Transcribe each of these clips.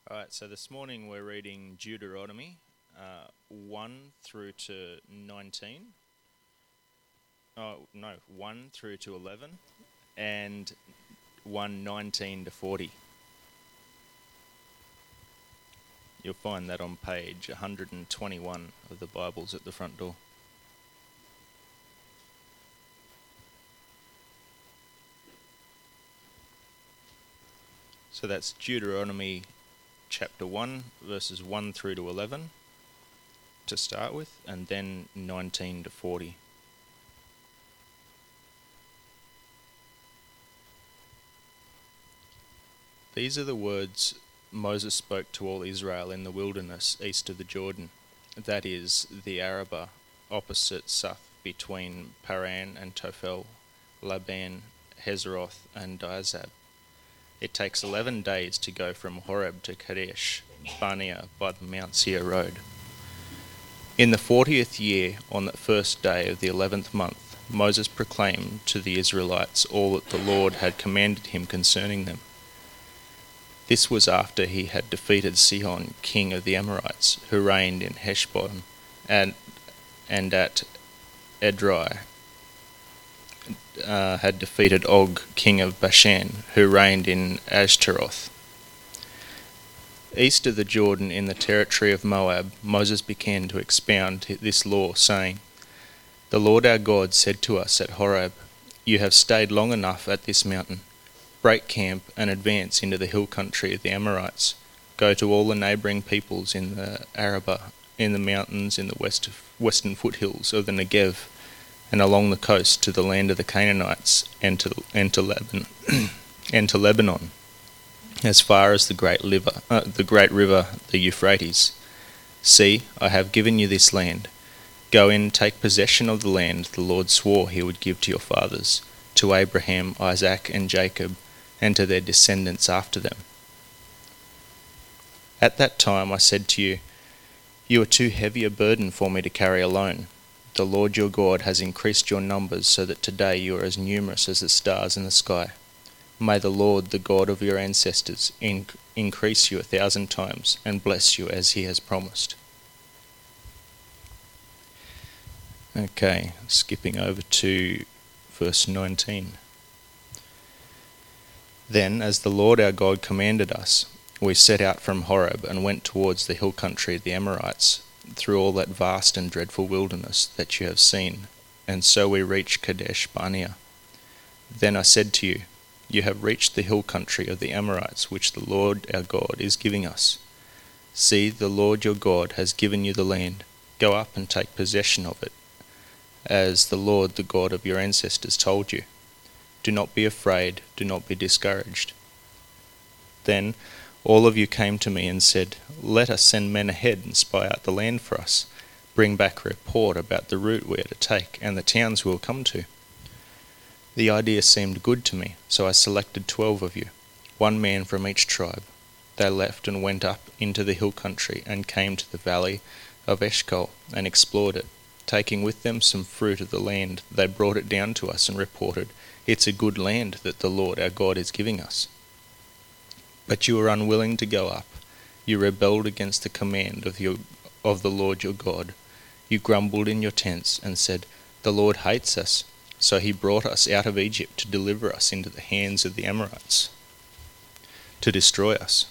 All right, so this morning we're reading Deuteronomy 1 through to 19. Oh, no, 1 through to 11 and 1:19 to 40. You'll find that on page 121 of the Bibles at the front door. So that's Deuteronomy chapter 1, verses 1 through to 11 to start with, and then 19 to 40. These are the words Moses spoke to all Israel in the wilderness east of the Jordan, that is, the Arabah opposite Suph, between Paran and Tophel, Laban, Hazeroth, and Dizab. It takes 11 days to go from Horeb to Kadesh Barnea by the Mount Seir road. In the 40th year, on the first day of the 11th month, Moses proclaimed to the Israelites all that the Lord had commanded him concerning them. This was after he had defeated Sihon, king of the Amorites, who reigned in Heshbon and at Edrei, had defeated Og, king of Bashan, who reigned in Ashtaroth. East of the Jordan, in the territory of Moab, Moses began to expound this law, saying, "The Lord our God said to us at Horeb, 'You have stayed long enough at this mountain. Break camp and advance into the hill country of the Amorites. Go to all the neighbouring peoples in the Arabah, in the mountains in the western foothills of the Negev, and along the coast to the land of the Canaanites, and to Lebanon, as far as the great river, the Euphrates. See, I have given you this land. Go in, take possession of the land the Lord swore he would give to your fathers, to Abraham, Isaac, and Jacob, and to their descendants after them.' At that time I said to you, 'You are too heavy a burden for me to carry alone. The Lord your God has increased your numbers so that today you are as numerous as the stars in the sky. May the Lord, the God of your ancestors, increase you 1,000 times and bless you as he has promised.'" Okay, skipping over to verse 19. "Then, as the Lord our God commanded us, we set out from Horeb and went towards the hill country of the Amorites, through all that vast and dreadful wilderness that you have seen, and so we reached Kadesh Barnea. Then I said to you, 'You have reached the hill country of the Amorites, which the Lord our God is giving us. See, the Lord your God has given you the land. Go up and take possession of it, as the Lord, the God of your ancestors, told you. Do not be afraid, do not be discouraged.' Then all of you came to me and said, 'Let us send men ahead and spy out the land for us. Bring back a report about the route we are to take and the towns we will come to.' The idea seemed good to me, so I selected 12 of you, one man from each tribe. They left and went up into the hill country and came to the valley of Eshcol and explored it. Taking with them some fruit of the land, they brought it down to us and reported, 'It's a good land that the Lord our God is giving us.' But you were unwilling to go up. You rebelled against the command of the Lord your God. You grumbled in your tents and said, 'The Lord hates us, so he brought us out of Egypt to deliver us into the hands of the Amorites, to destroy us.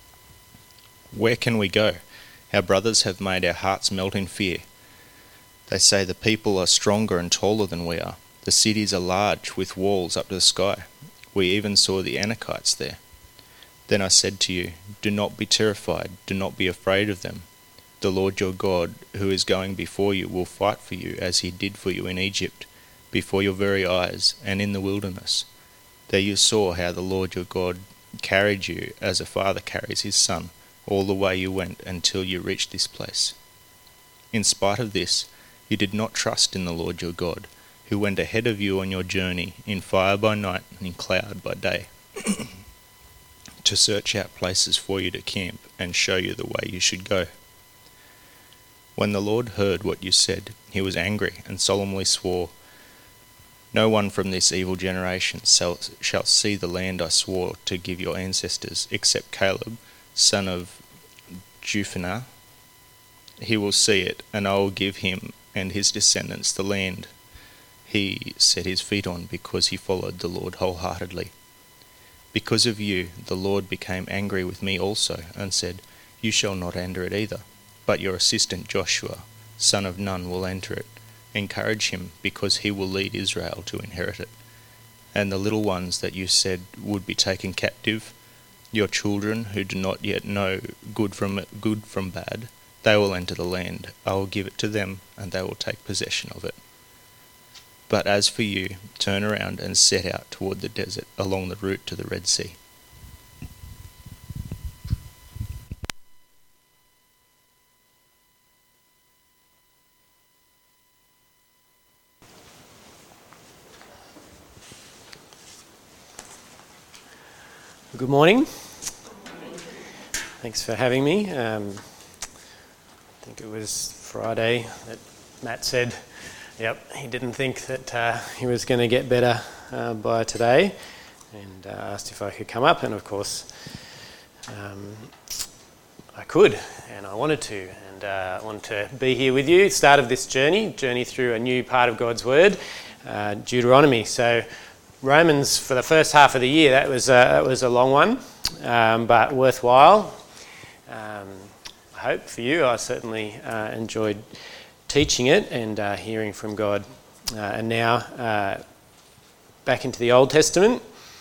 Where can we go? Our brothers have made our hearts melt in fear. They say the people are stronger and taller than we are. The cities are large, with walls up to the sky. We even saw the Anakites there.' Then I said to you, 'Do not be terrified, do not be afraid of them. The Lord your God, who is going before you, will fight for you as he did for you in Egypt, before your very eyes, and in the wilderness. There you saw how the Lord your God carried you as a father carries his son, all the way you went until you reached this place. In spite of this, you did not trust in the Lord your God, who went ahead of you on your journey in fire by night and in cloud by day, to search out places for you to camp and show you the way you should go. When the Lord heard what you said, he was angry and solemnly swore, 'No one from this evil generation shall see the land I swore to give your ancestors, except Caleb, son of Jephunneh. He will see it, and I will give him and his descendants the land he set his feet on, because he followed the Lord wholeheartedly. Because of you, the Lord became angry with me also, and said, You shall not enter it either, but your assistant Joshua, son of Nun, will enter it. Encourage him, because he will lead Israel to inherit it. And the little ones that you said would be taken captive, your children who do not yet know good from bad, they will enter the land. I will give it to them, and they will take possession of it. But as for you, turn around and set out toward the desert along the route to the Red Sea. Good morning. Thanks for having me. I think it was Friday that Matt said, he didn't think that he was going to get better by today, and asked if I could come up, and of course I could, and I wanted to, and I wanted to be here with you, start of this journey through a new part of God's Word, Deuteronomy. So Romans, for the first half of the year, that was a long one, but worthwhile. I hope for you. I certainly enjoyed teaching it and hearing from God. And now back into the Old Testament.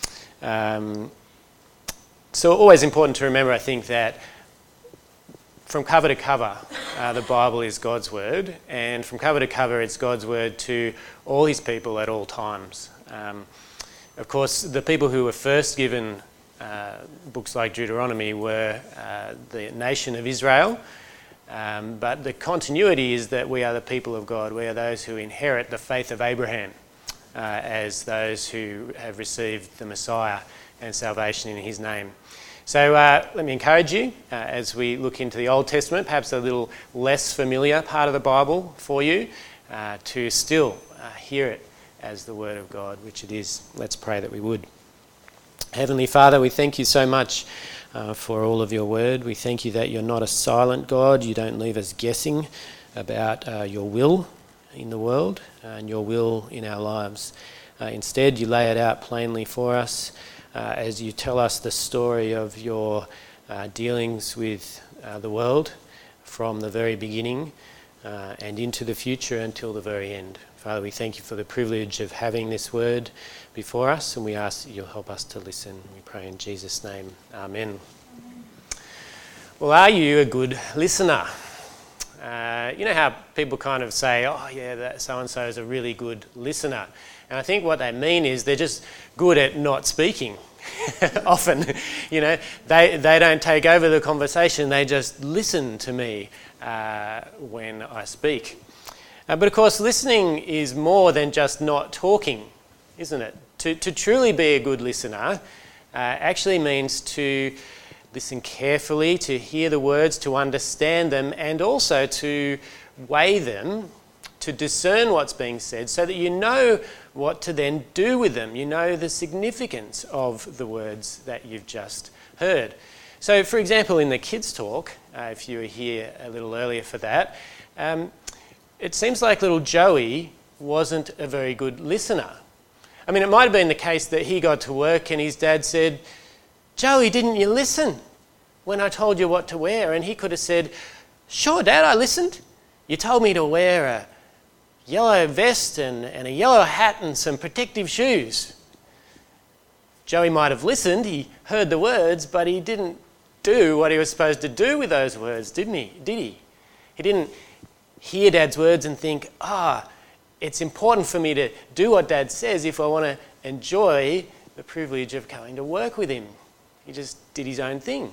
So always important to remember, I think, that from cover to cover, the Bible is God's Word, and from cover to cover, it's God's Word to all His people at all times. Of course, the people who were first given books like Deuteronomy were the nation of Israel, but the continuity is that we are the people of God. We are those who inherit the faith of Abraham as those who have received the Messiah and salvation in his name. So let me encourage you as we look into the Old Testament, perhaps a little less familiar part of the Bible for you, to still hear it as the Word of God, which it is. Let's pray that we would. Heavenly Father, we thank you so much for all of your Word. We thank you that you're not a silent God. You don't leave us guessing about your will in the world and your will in our lives. Instead, you lay it out plainly for us as you tell us the story of your dealings with the world from the very beginning and into the future until the very end. Father, we thank you for the privilege of having this word before us, and we ask that you'll help us to listen. We pray in Jesus' name. Amen. Well, are you a good listener? You know how people kind of say, that so-and-so is a really good listener. And I think what they mean is they're just good at not speaking. Often, they don't take over the conversation, they just listen to me when I speak. But of course, listening is more than just not talking, isn't it? To truly be a good listener actually means to listen carefully, to hear the words, to understand them, and also to weigh them, to discern what's being said so that you know what to then do with them. You know the significance of the words that you've just heard. So, for example, in the kids' talk, if you were here a little earlier for that, it seems like little Joey wasn't a very good listener. I mean, it might have been the case that he got to work and his dad said, "Joey, didn't you listen when I told you what to wear?" And he could have said, "Sure, Dad, I listened. You told me to wear a yellow vest and a yellow hat and some protective shoes." Joey might have listened, he heard the words, but he didn't do what he was supposed to do with those words, did he? He didn't hear Dad's words and think, it's important for me to do what Dad says if I want to enjoy the privilege of coming to work with him. He just did his own thing.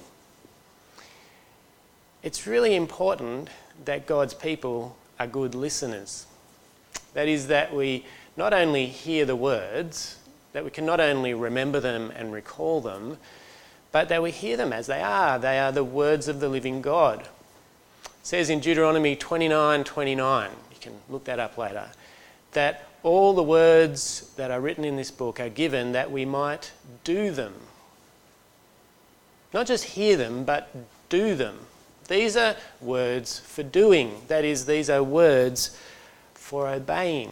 It's really important that God's people are good listeners. That is, that we not only hear the words, that we can not only remember them and recall them, but that we hear them as they are. They are the words of the living God. It says in Deuteronomy 29:29, you can look that up later, that all the words that are written in this book are given that we might do them. Not just hear them, but do them. These are words for doing. That is, these are words for obeying.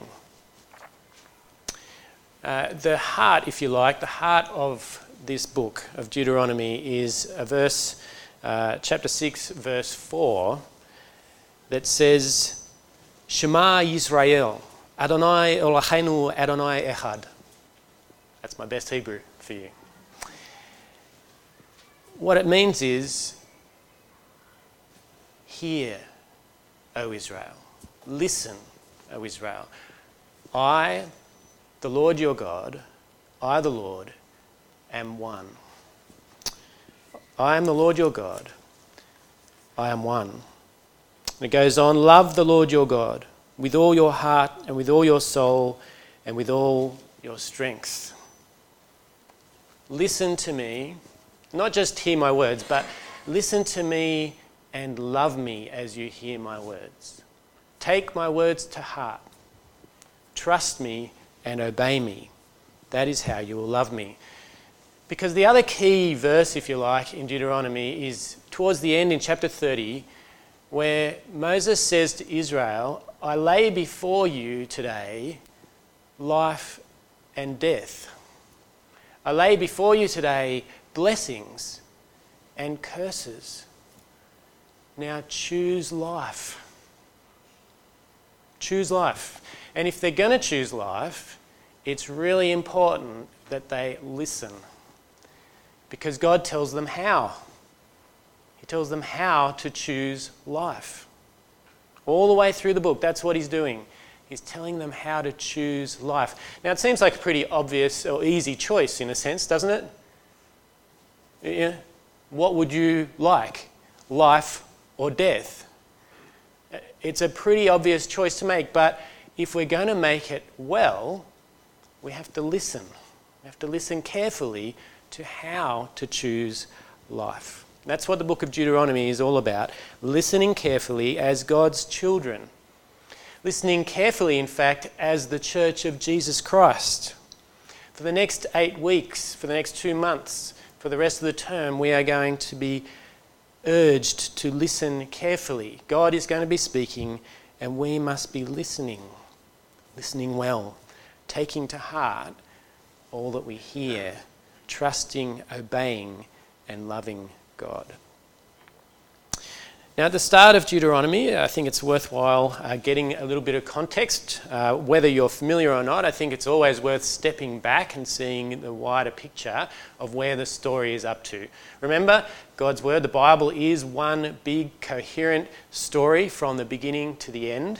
The heart, if you like, the heart of this book of Deuteronomy is a verse, chapter 6, verse 4, that says, Shema Yisrael, Adonai Eloheinu Adonai Echad. That's my best Hebrew for you. What it means is, hear, O Israel. Listen, O Israel. I, the Lord your God, I, the Lord, am one. I am the Lord your God. I am one. And it goes on, love the Lord your God with all your heart and with all your soul and with all your strength. Listen to me, not just hear my words, but listen to me and love me as you hear my words. Take my words to heart. Trust me and obey me. That is how you will love me. Because the other key verse, if you like, in Deuteronomy is towards the end in chapter 30, where Moses says to Israel, I lay before you today life and death. I lay before you today blessings and curses. Now choose life. Choose life. And if they're going to choose life, it's really important that they listen. Because God tells them how. He tells them how to choose life. All the way through the book, that's what he's doing. He's telling them how to choose life. Now, it seems like a pretty obvious or easy choice in a sense, doesn't it? Yeah. What would you like? Life or death? It's a pretty obvious choice to make, but if we're going to make it well, we have to listen. We have to listen carefully to how to choose life. That's what the book of Deuteronomy is all about. Listening carefully as God's children. Listening carefully, in fact, as the Church of Jesus Christ. For the next 8 weeks, for the next 2 months, for the rest of the term, we are going to be urged to listen carefully. God is going to be speaking, and we must be listening well, taking to heart all that we hear, trusting, obeying, and loving God. Now, at the start of Deuteronomy, I think it's worthwhile getting a little bit of context. Whether you're familiar or not, I think it's always worth stepping back and seeing the wider picture of where the story is up to. Remember, God's Word, the Bible, is one big, coherent story from the beginning to the end.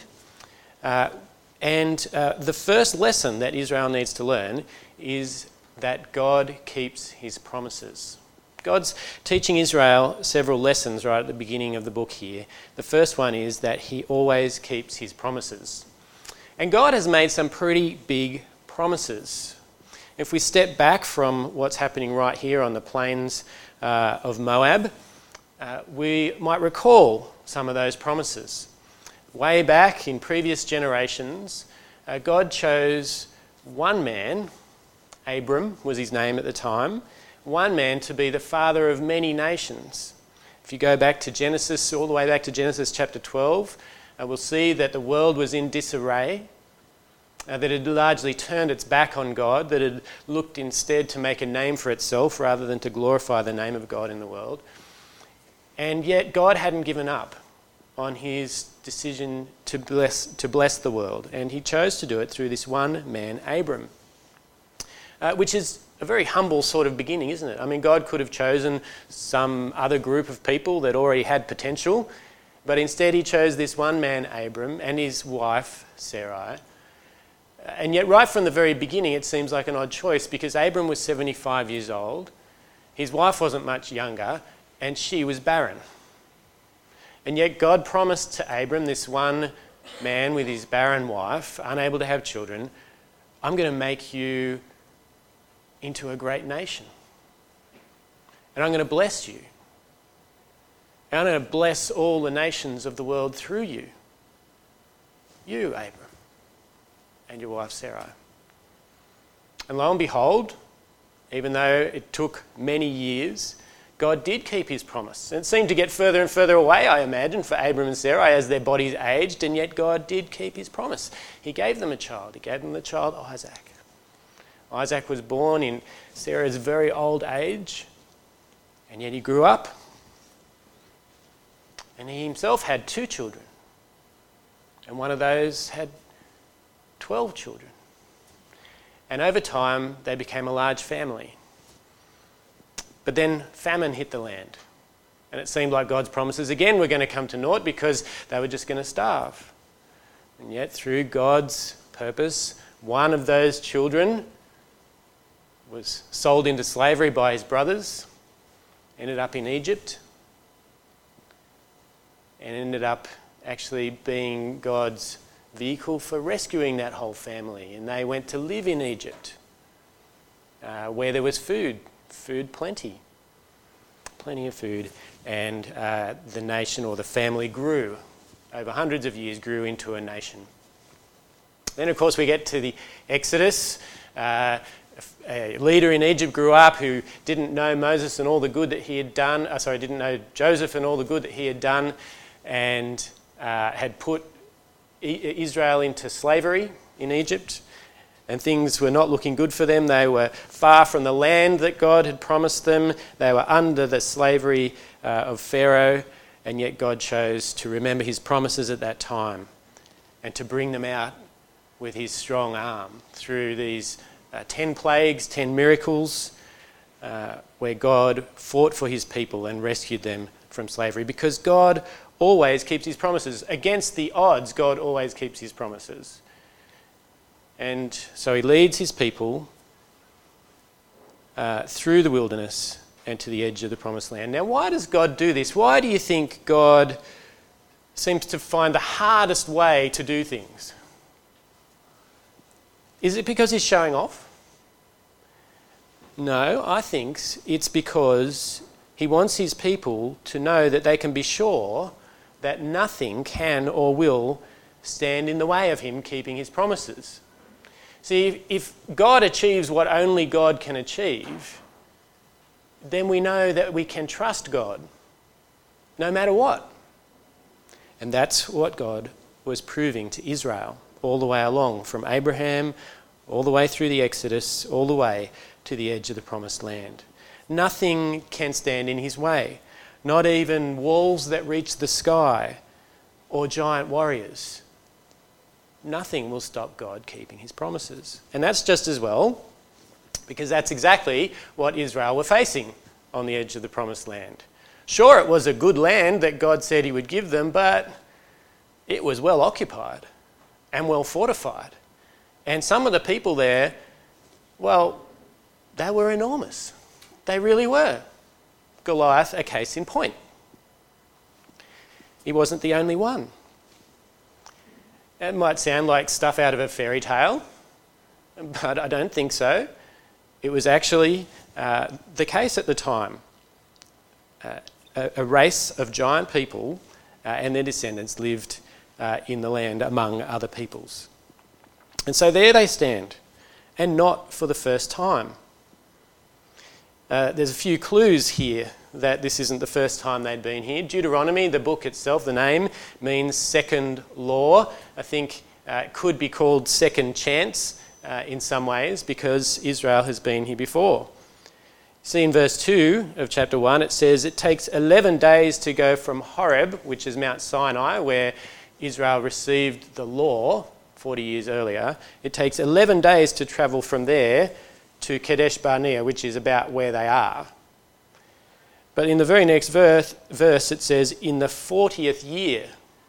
And the first lesson that Israel needs to learn is that God keeps his promises. God's teaching Israel several lessons right at the beginning of the book here. The first one is that he always keeps his promises. And God has made some pretty big promises. If we step back from what's happening right here on the plains of Moab, we might recall some of those promises. Way back in previous generations, God chose one man, Abram was his name at the time, one man to be the father of many nations. If you go back to Genesis, all the way back to Genesis chapter 12, we'll see that the world was in disarray, that it had largely turned its back on God, that it looked instead to make a name for itself rather than to glorify the name of God in the world. And yet God hadn't given up on his decision to bless the world, and he chose to do it through this one man, Abram, which is a very humble sort of beginning, isn't it? I mean, God could have chosen some other group of people that already had potential, but instead he chose this one man, Abram, and his wife, Sarai. And yet right from the very beginning, it seems like an odd choice because Abram was 75 years old, his wife wasn't much younger, and she was barren. And yet God promised to Abram, this one man with his barren wife, unable to have children, I'm going to make you into a great nation. And I'm going to bless you. And I'm going to bless all the nations of the world through you. You, Abram, and your wife Sarai. And lo and behold, even though it took many years, God did keep his promise. And it seemed to get further and further away, I imagine, for Abram and Sarai as their bodies aged, and yet God did keep his promise. He gave them a child. He gave them the child Isaac. Isaac was born in Sarah's very old age, and yet he grew up, and he himself had 2 children, and one of those had 12 children. And over time, they became a large family. But then famine hit the land, and it seemed like God's promises again were going to come to naught because they were just going to starve. And yet, through God's purpose, one of those children was sold into slavery by his brothers, ended up in Egypt, and ended up actually being God's vehicle for rescuing that whole family. And they went to live in Egypt, where there was food plenty of food, and the nation or the family grew over hundreds of years, grew into a nation. Then, of course, we get to the Exodus. A leader in Egypt grew up who didn't know Moses and all the good that he had done. Didn't know Joseph and all the good that he had done, and had put Israel into slavery in Egypt. And things were not looking good for them. They were far from the land that God had promised them. They were under the slavery of Pharaoh, and yet God chose to remember his promises at that time and to bring them out with his strong arm through these 10 plagues, 10 miracles, where God fought for his people and rescued them from slavery. Because God always keeps his promises. Against the odds, God always keeps his promises. And so he leads his people through the wilderness and to the edge of the promised land. Now, why does God do this? Why do you think God seems to find the hardest way to do things? Is it because he's showing off? No, I think it's because he wants his people to know that they can be sure that nothing can or will stand in the way of him keeping his promises. See, if God achieves what only God can achieve, then we know that we can trust God, no matter what. And that's what God was proving to Israel all the way along, from Abraham, all the way through the Exodus, all the way to the edge of the promised land. Nothing can stand in his way, not even walls that reach the sky or giant warriors. Nothing will stop God keeping his promises. And that's just as well, because that's exactly what Israel were facing on the edge of the promised land. Sure, it was a good land that God said he would give them, but it was well occupied and well fortified. And some of the people there, well, they were enormous. They really were. Goliath, a case in point. He wasn't the only one. It might sound like stuff out of a fairy tale, but I don't think so. It was actually the case at the time. A race of giant people and their descendants lived in the land among other peoples. And so there they stand, and not for the first time. There's a few clues here that this isn't the first time they'd been here. Deuteronomy, the book itself, the name, means second law. I think it could be called second chance in some ways because Israel has been here before. See in verse 2 of chapter 1, it says, it takes 11 days to go from Horeb, which is Mount Sinai, where Israel received the law 40 years earlier. It takes 11 days to travel from there to Kadesh Barnea, which is about where they are. But in the very next verse it says, in the 40th year.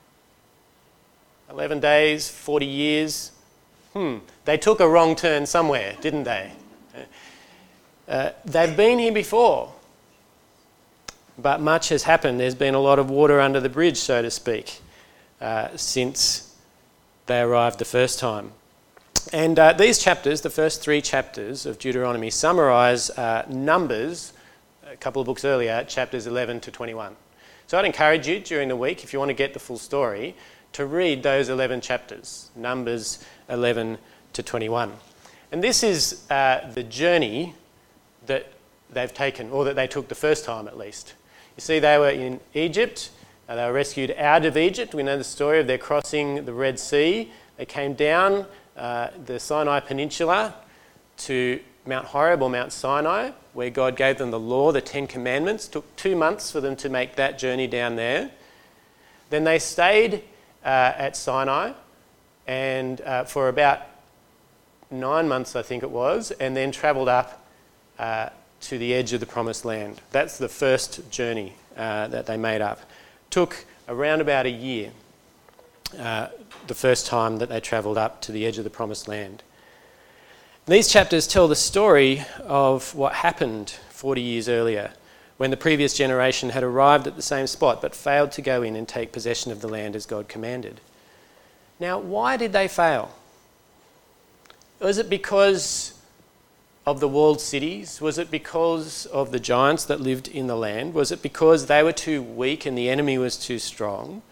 11 days, 40 years. They took a wrong turn somewhere, didn't they? They've been here before. But much has happened. There's been a lot of water under the bridge, so to speak, since they arrived the first time. And these chapters, the first 3 chapters of Deuteronomy, summarise Numbers, a couple of books earlier, chapters 11 to 21. So I'd encourage you during the week, if you want to get the full story, to read those 11 chapters, Numbers 11 to 21. And this is the journey that they've taken, or that they took the first time at least. You see, they were in Egypt. They were rescued out of Egypt. We know the story of their crossing the Red Sea. They came down the Sinai Peninsula to Mount Horeb or Mount Sinai, where God gave them the law, the 10 Commandments. It took 2 months for them to make that journey down there. Then they stayed at Sinai and for about 9 months, I think it was, and then travelled up to the edge of the Promised Land. That's the first journey that they made up. Took around about a year, the first time that they travelled up to the edge of the Promised Land. These chapters tell the story of what happened 40 years earlier, when the previous generation had arrived at the same spot but failed to go in and take possession of the land as God commanded. Now, why did they fail? Was it because of the walled cities? Was it because of the giants that lived in the land? Was it because they were too weak and the enemy was too strong?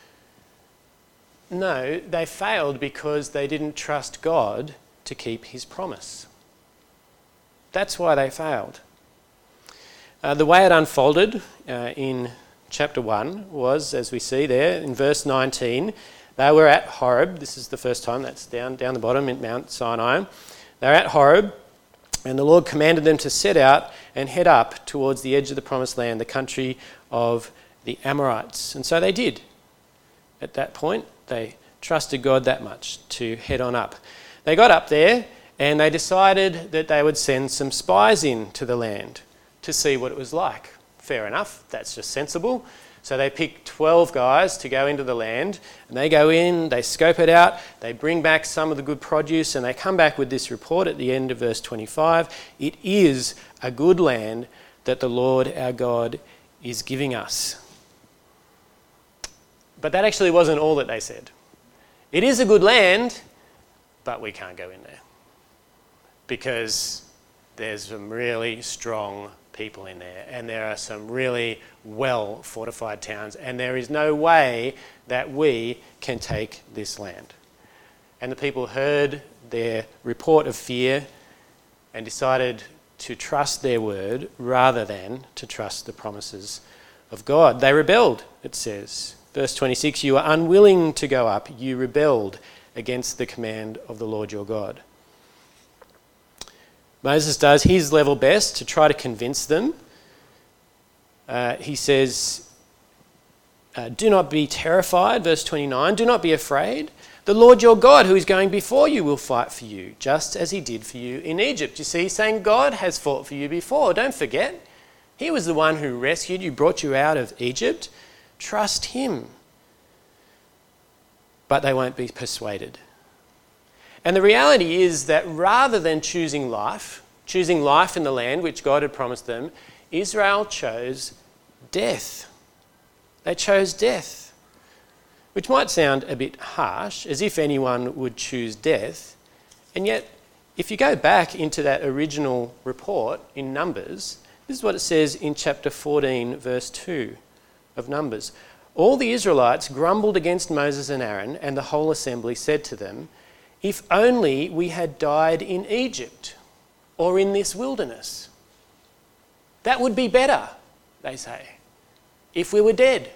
No, they failed because they didn't trust God to keep his promise. That's why they failed. The way it unfolded in chapter 1 was, as we see there in verse 19, they were at Horeb. This is the first time, that's down the bottom in Mount Sinai. They were at Horeb, and the Lord commanded them to set out and head up towards the edge of the Promised Land, the country of the Amorites. And so they did. At that point, they trusted God that much to head on up. They got up there and they decided that they would send some spies into the land to see what it was like. Fair enough, that's just sensible. So they picked 12 guys to go into the land, and they go in, they scope it out, they bring back some of the good produce, and they come back with this report at the end of verse 25. It is a good land that the Lord our God is giving us. But that actually wasn't all that they said. It is a good land, but we can't go in there because there's some really strong people in there, and there are some really well fortified towns, and there is no way that we can take this land. And the people heard their report of fear and decided to trust their word rather than to trust the promises of God. They rebelled, it says. Verse 26, you are unwilling to go up, you rebelled against the command of the Lord your God. Moses does his level best to try to convince them. He says, do not be terrified, verse 29, do not be afraid. The Lord your God, who is going before you, will fight for you, just as he did for you in Egypt. You see, he's saying God has fought for you before. Don't forget. He was the one who rescued you, brought you out of Egypt. Trust him. But they won't be persuaded. And the reality is that rather than choosing life in the land which God had promised them, Israel chose death. They chose death, which might sound a bit harsh, as if anyone would choose death. And yet, if you go back into that original report in Numbers, this is what it says in chapter 14, verse 2 of Numbers. All the Israelites grumbled against Moses and Aaron, and the whole assembly said to them, if only we had died in Egypt or in this wilderness. That would be better, they say, if we were dead.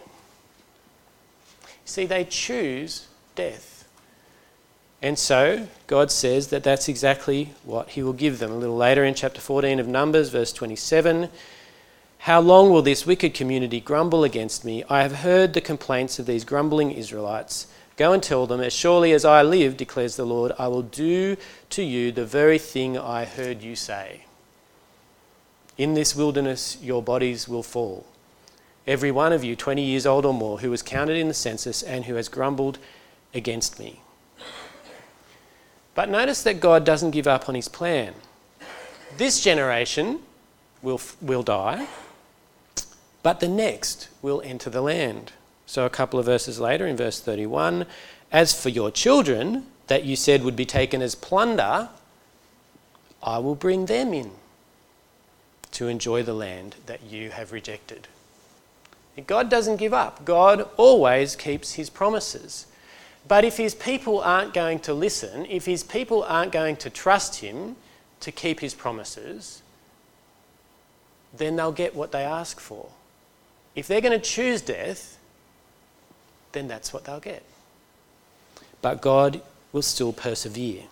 See, they choose death. And so God says that that's exactly what he will give them. A little later in chapter 14 of Numbers, verse 27, how long will this wicked community grumble against me? I have heard the complaints of these grumbling Israelites. Go and tell them, as surely as I live, declares the Lord, I will do to you the very thing I heard you say. In this wilderness your bodies will fall. Every one of you 20 years old or more who was counted in the census and who has grumbled against me. But notice that God doesn't give up on his plan. This generation will die, but the next will enter the land. So a couple of verses later in verse 31, as for your children that you said would be taken as plunder, I will bring them in to enjoy the land that you have rejected. God doesn't give up. God always keeps his promises. But if his people aren't going to listen, if his people aren't going to trust him to keep his promises, then they'll get what they ask for. If they're going to choose death, then that's what they'll get. But God will still persevere.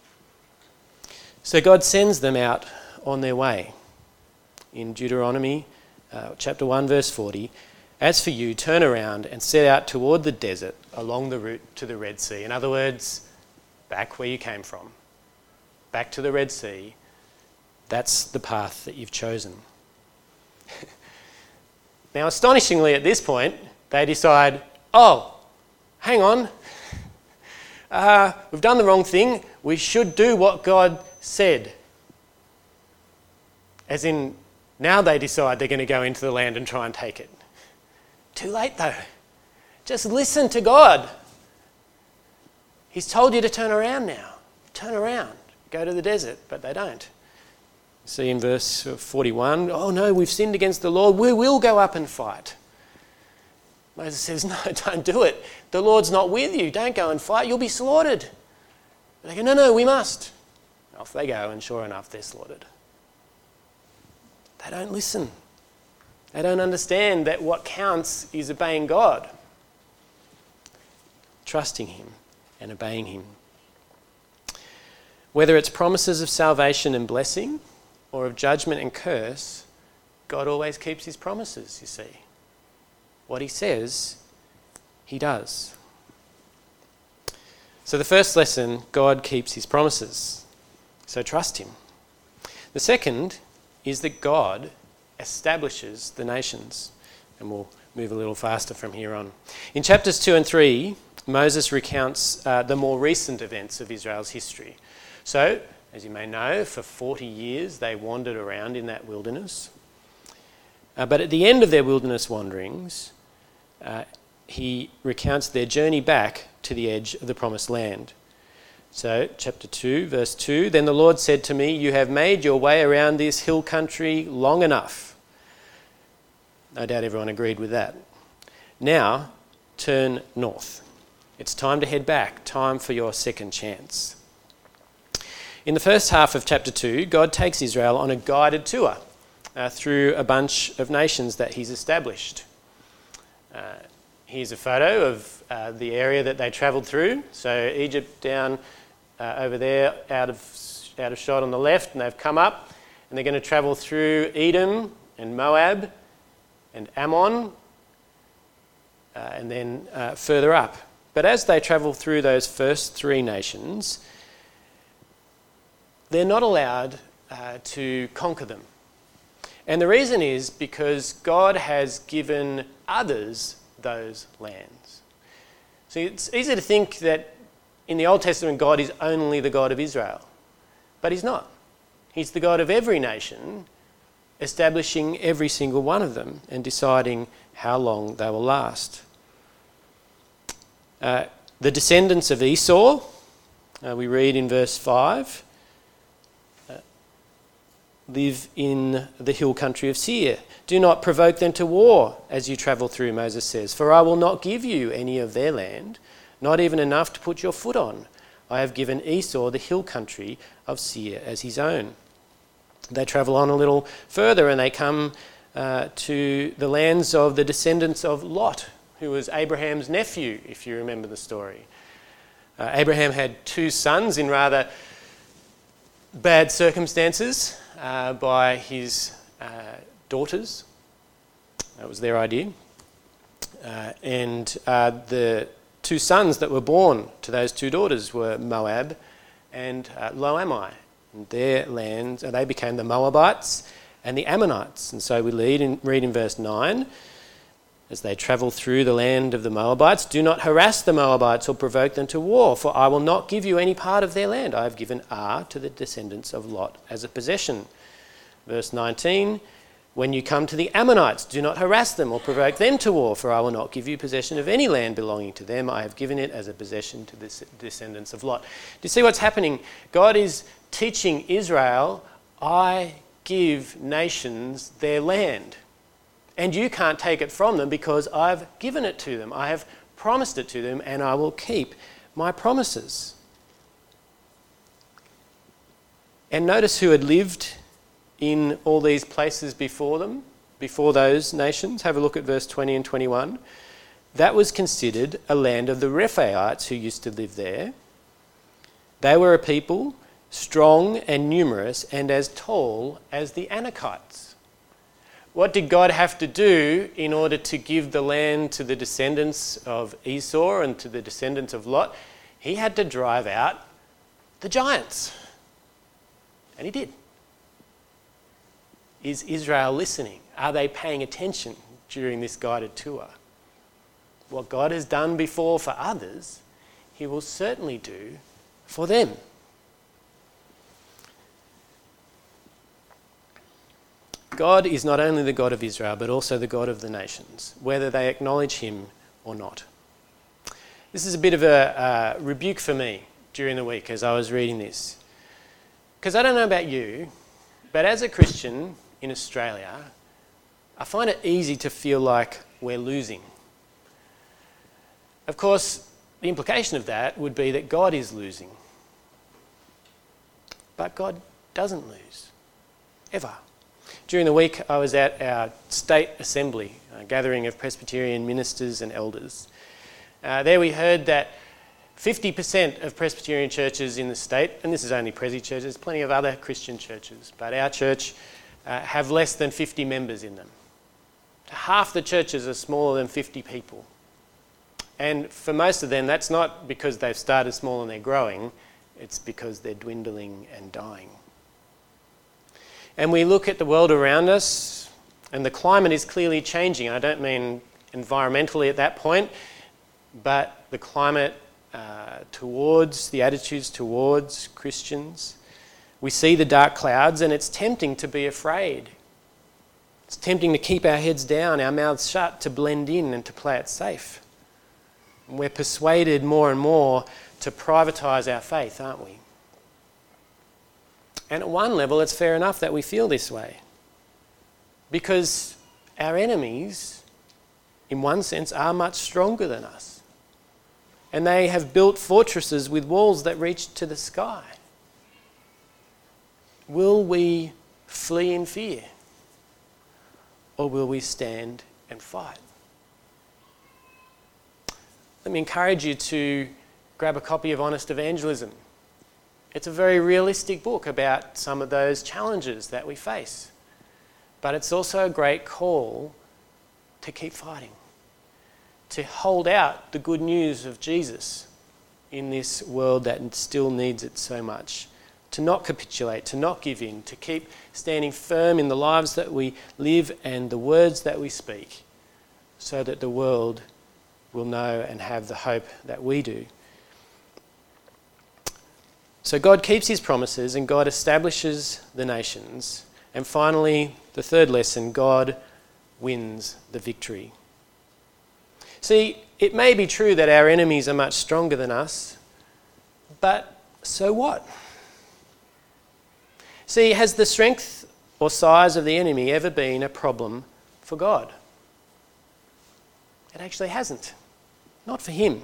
So God sends them out on their way. In Deuteronomy chapter 1 verse 40, "As for you, turn around and set out toward the desert along the route to the Red Sea." In other words, back where you came from. Back to the Red Sea. That's the path that you've chosen. Now, astonishingly, at this point, they decide, oh, hang on, we've done the wrong thing. We should do what God said. As in, now they decide they're going to go into the land and try and take it. Too late, though. Just listen to God. He's told you to turn around now. Turn around. Go to the desert, but they don't. See in verse 41, "Oh no, we've sinned against the Lord. We will go up and fight." Moses says, "No, don't do it. The Lord's not with you. Don't go and fight. You'll be slaughtered." They go, no, we must. Off they go, and sure enough, they're slaughtered. They don't listen. They don't understand that what counts is obeying God, trusting Him and obeying Him. Whether it's promises of salvation and blessing or of judgment and curse, God always keeps His promises, you see. What He says, He does. So the first lesson, God keeps His promises. So trust Him. The second is that God establishes the nations. And we'll move a little faster from here on. In chapters 2 and 3, Moses recounts the more recent events of Israel's history. So, as you may know, for 40 years they wandered around in that wilderness. But at the end of their wilderness wanderings, he recounts their journey back to the edge of the promised land. So, chapter 2, verse 2, "Then the Lord said to me, you have made your way around this hill country long enough." No doubt everyone agreed with that. "Now, turn north. It's time to head back, time for your second chance." In the first half of chapter 2, God takes Israel on a guided tour through a bunch of nations that He's established. Here's a photo of the area that they travelled through. So Egypt down over there, out of shot on the left, and they've come up, and they're going to travel through Edom and Moab and Ammon, and then further up. But as they travel through those first three nations, they're not allowed to conquer them. And the reason is because God has given others those lands. So it's easy to think that in the Old Testament God is only the God of Israel. But He's not. He's the God of every nation, establishing every single one of them and deciding how long they will last. The descendants of Esau, we read in verse 5, live in the hill country of Seir. "Do not provoke them to war as you travel through," Moses says, "for I will not give you any of their land, not even enough to put your foot on. I have given Esau the hill country of Seir as his own." They travel on a little further and they come to the lands of the descendants of Lot, who was Abraham's nephew, if you remember the story. Abraham had two sons in rather bad circumstances by his daughters. That was their idea. And the two sons that were born to those two daughters were Moab and Lo-Ammi. And their lands, they became the Moabites and the Ammonites. And so we read in verse 9, as they travel through the land of the Moabites, "Do not harass the Moabites or provoke them to war, for I will not give you any part of their land. I have given Ar to the descendants of Lot as a possession." Verse 19, "When you come to the Ammonites, do not harass them or provoke them to war, for I will not give you possession of any land belonging to them. I have given it as a possession to the descendants of Lot." Do you see what's happening? God is teaching Israel, I give nations their land. And you can't take it from them because I've given it to them. I have promised it to them, and I will keep my promises. And notice who had lived in all these places before them, before those nations. Have a look at verse 20 and 21. That was considered a land of the Rephaites who used to live there. They were a people strong and numerous and as tall as the Anakites. What did God have to do in order to give the land to the descendants of Esau and to the descendants of Lot? He had to drive out the giants. And he did. Is Israel listening? Are they paying attention during this guided tour? What God has done before for others, he will certainly do for them. God is not only the God of Israel, but also the God of the nations, whether they acknowledge him or not. This is a bit of a rebuke for me during the week as I was reading this. Because I don't know about you, but as a Christian in Australia, I find it easy to feel like we're losing. Of course, the implication of that would be that God is losing. But God doesn't lose, ever. During the week, I was at our state assembly, a gathering of Presbyterian ministers and elders. There we heard that 50% of Presbyterian churches in the state, and this is only Presi churches, there's plenty of other Christian churches, but our church have less than 50 members in them. Half the churches are smaller than 50 people. And for most of them, that's not because they've started small and they're growing, it's because they're dwindling and dying. And we look at the world around us, and the climate is clearly changing. I don't mean environmentally at that point, but the climate towards, the attitudes towards Christians. We see the dark clouds, and it's tempting to be afraid. It's tempting to keep our heads down, our mouths shut, to blend in and to play it safe. And we're persuaded more and more to privatise our faith, aren't we? And at one level, it's fair enough that we feel this way. Because our enemies, in one sense, are much stronger than us. And they have built fortresses with walls that reach to the sky. Will we flee in fear? Or will we stand and fight? Let me encourage you to grab a copy of Honest Evangelism. It's a very realistic book about some of those challenges that we face. But it's also a great call to keep fighting, to hold out the good news of Jesus in this world that still needs it so much, to not capitulate, to not give in, to keep standing firm in the lives that we live and the words that we speak, so that the world will know and have the hope that we do. So God keeps his promises and God establishes the nations. And finally, the third lesson, God wins the victory. See, it may be true that our enemies are much stronger than us, but so what? See, has the strength or size of the enemy ever been a problem for God? It actually hasn't. Not for him.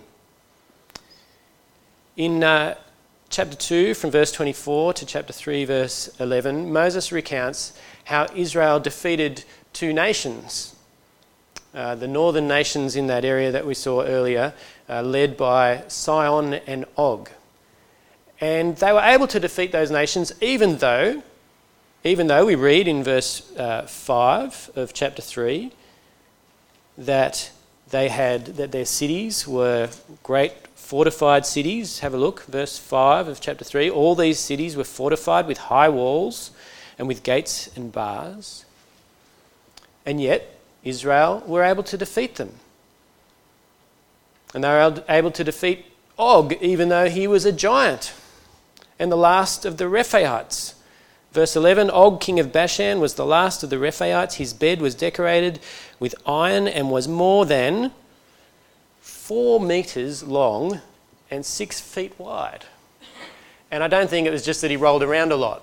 In chapter 2, from verse 24 to chapter 3, verse 11, Moses recounts how Israel defeated two nations. The northern nations in that area that we saw earlier, led by Sihon and Og. And they were able to defeat those nations even though we read in verse 5 of chapter 3 that their cities were great fortified cities. Have a look, verse 5 of chapter 3. All these cities were fortified with high walls and with gates and bars. And yet, Israel were able to defeat them. And they were able to defeat Og, even though he was a giant and the last of the Rephaites. Verse 11, Og, king of Bashan, was the last of the Rephaites. His bed was decorated with iron and was more than 4 metres long and 6 feet wide. And I don't think it was just that he rolled around a lot.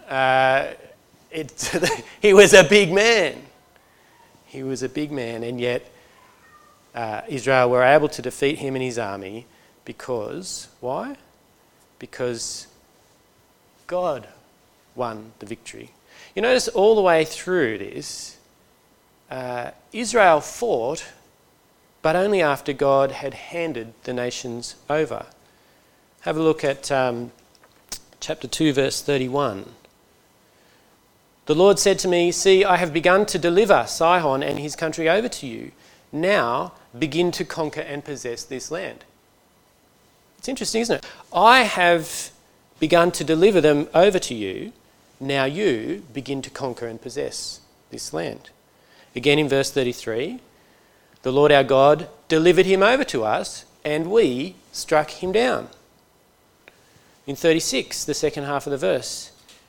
He was a big man. He was a big man, and yet Israel were able to defeat him and his army because, why? Because God won the victory. You notice all the way through this, Israel fought, but only after God had handed the nations over. Have a look at chapter 2, verse 31. The Lord said to me, "See, I have begun to deliver Sihon and his country over to you. Now begin to conquer and possess this land." It's interesting, isn't it? I have begun to deliver them over to you. Now you begin to conquer and possess this land. Again in verse 33, the Lord our God delivered him over to us, and we struck him down. In 36, the second half of the verse,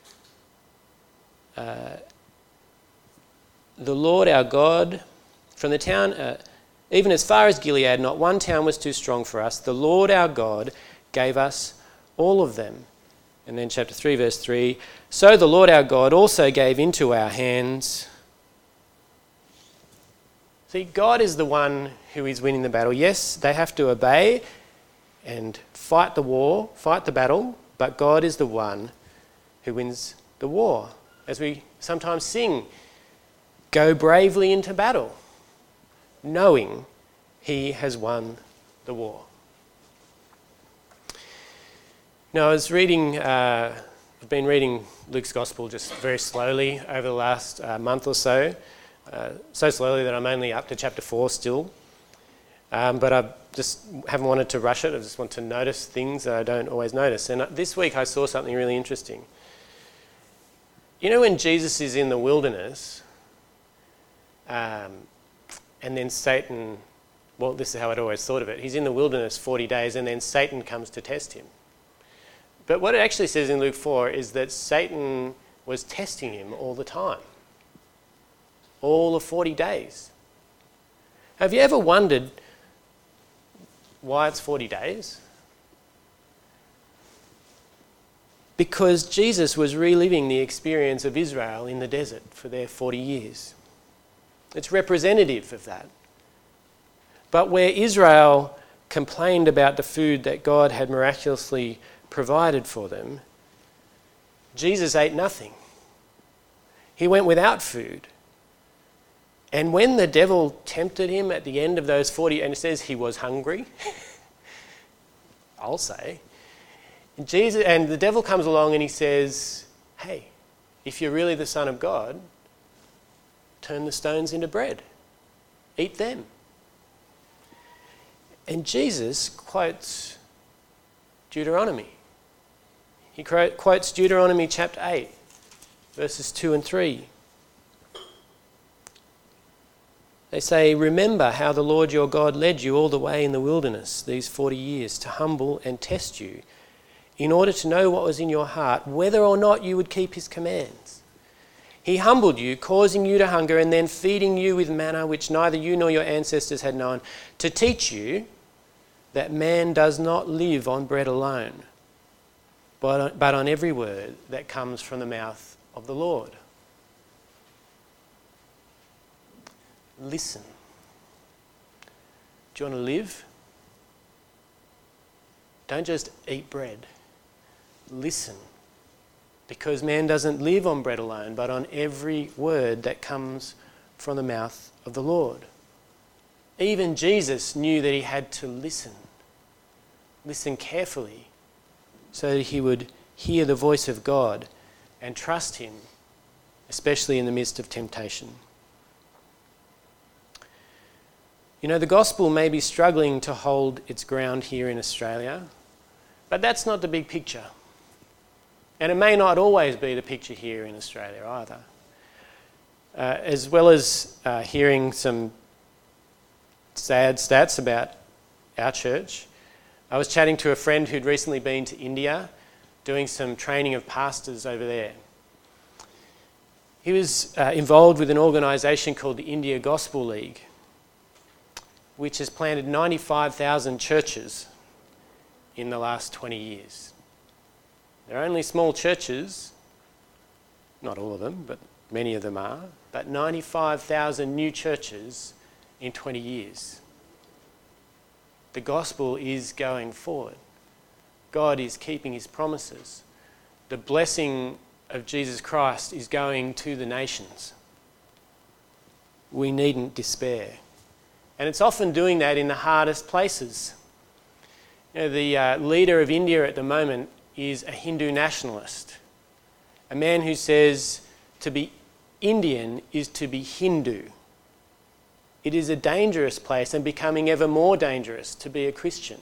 the Lord our God, from the town, even as far as Gilead, not one town was too strong for us. The Lord our God gave us all of them. And then chapter 3, verse 3, so the Lord our God also gave into our hands. See, God is the one who is winning the battle. Yes, they have to obey and fight the war, fight the battle, but God is the one who wins the war. As we sometimes sing, go bravely into battle, knowing he has won the war. Now, I've been reading Luke's Gospel just very slowly over the last month or so. So slowly that I'm only up to chapter 4 still. But I just haven't wanted to rush it. I just want to notice things that I don't always notice. And this week I saw something really interesting. You know when Jesus is in the wilderness, and then Satan, well, this is how I'd always thought of it. He's in the wilderness 40 days and then Satan comes to test him. But what it actually says in Luke 4 is that Satan was testing him all the time. All the 40 days. Have you ever wondered why it's 40 days? Because Jesus was reliving the experience of Israel in the desert for their 40 years. It's representative of that. But where Israel complained about the food that God had miraculously provided for them, Jesus ate nothing. He went without food. And when the devil tempted him at the end of those 40, and it says he was hungry, I'll say, and the devil comes along and he says, hey, if you're really the Son of God, turn the stones into bread. Eat them. And Jesus quotes Deuteronomy. He quotes Deuteronomy chapter 8, verses 2 and 3. They say, remember how the Lord your God led you all the way in the wilderness these 40 years to humble and test you in order to know what was in your heart, whether or not you would keep his commands. He humbled you, causing you to hunger and then feeding you with manna which neither you nor your ancestors had known, to teach you that man does not live on bread alone, but on every word that comes from the mouth of the Lord. Listen. Do you want to live? Don't just eat bread. Listen. Because man doesn't live on bread alone, but on every word that comes from the mouth of the Lord. Even Jesus knew that he had to listen. Listen carefully so that he would hear the voice of God and trust him, especially in the midst of temptation. You know, the gospel may be struggling to hold its ground here in Australia, but that's not the big picture. And it may not always be the picture here in Australia either. As well as hearing some sad stats about our church, I was chatting to a friend who'd recently been to India doing some training of pastors over there. He was involved with an organisation called the India Gospel League, which has planted 95,000 churches in the last 20 years. They're only small churches, not all of them, but many of them are, but 95,000 new churches in 20 years. The gospel is going forward. God is keeping his promises. The blessing of Jesus Christ is going to the nations. We needn't despair. And it's often doing that in the hardest places. You know, the leader of India at the moment is a Hindu nationalist, a man who says to be Indian is to be Hindu. It is a dangerous place and becoming ever more dangerous to be a Christian.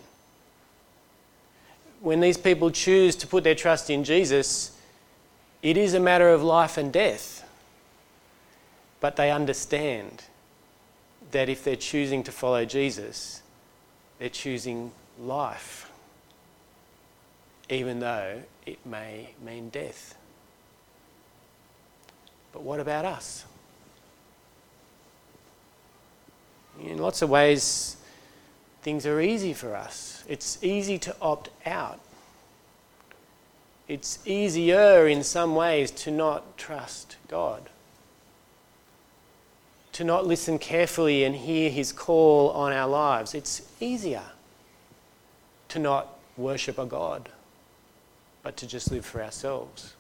When these people choose to put their trust in Jesus, it is a matter of life and death. But they understand that if they're choosing to follow Jesus, they're choosing life, even though it may mean death. But what about us? In lots of ways, things are easy for us. It's easy to opt out. It's easier in some ways to not trust God, to not listen carefully and hear his call on our lives. It's easier to not worship a God, but to just live for ourselves.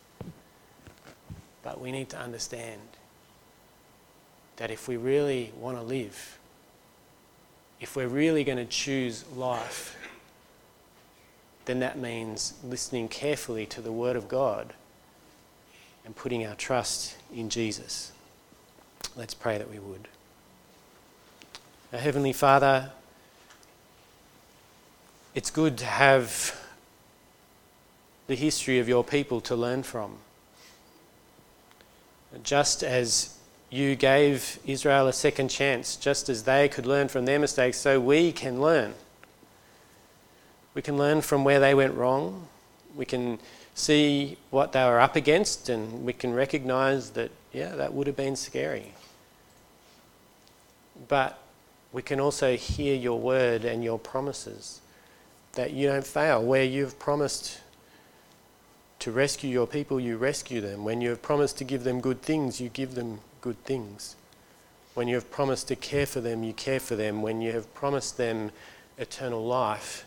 But we need to understand that if we really want to live, if we're really going to choose life, then that means listening carefully to the Word of God and putting our trust in Jesus. Let's pray that we would. Our Heavenly Father, it's good to have the history of your people to learn from. Just as you gave Israel a second chance, just as they could learn from their mistakes, so we can learn. We can learn from where they went wrong. We can see what they were up against, and we can recognise that, that would have been scary. But we can also hear your word and your promises, that you don't fail. Where you've promised to rescue your people, you rescue them. When you have promised to give them good things, you give them good things. When you have promised to care for them, you care for them. When you have promised them eternal life,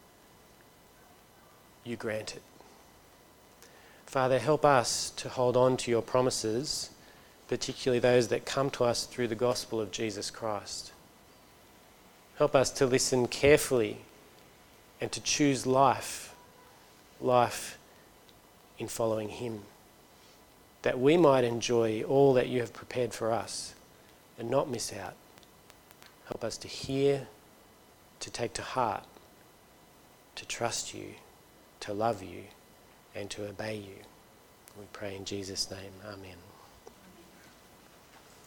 you grant it. Father, help us to hold on to your promises, particularly those that come to us through the gospel of Jesus Christ. Help us to listen carefully and to choose life in following him, that we might enjoy all that you have prepared for us and not miss out. Help us to hear, to take to heart, to trust you, to love you, and to obey you. We pray in Jesus' name. Amen.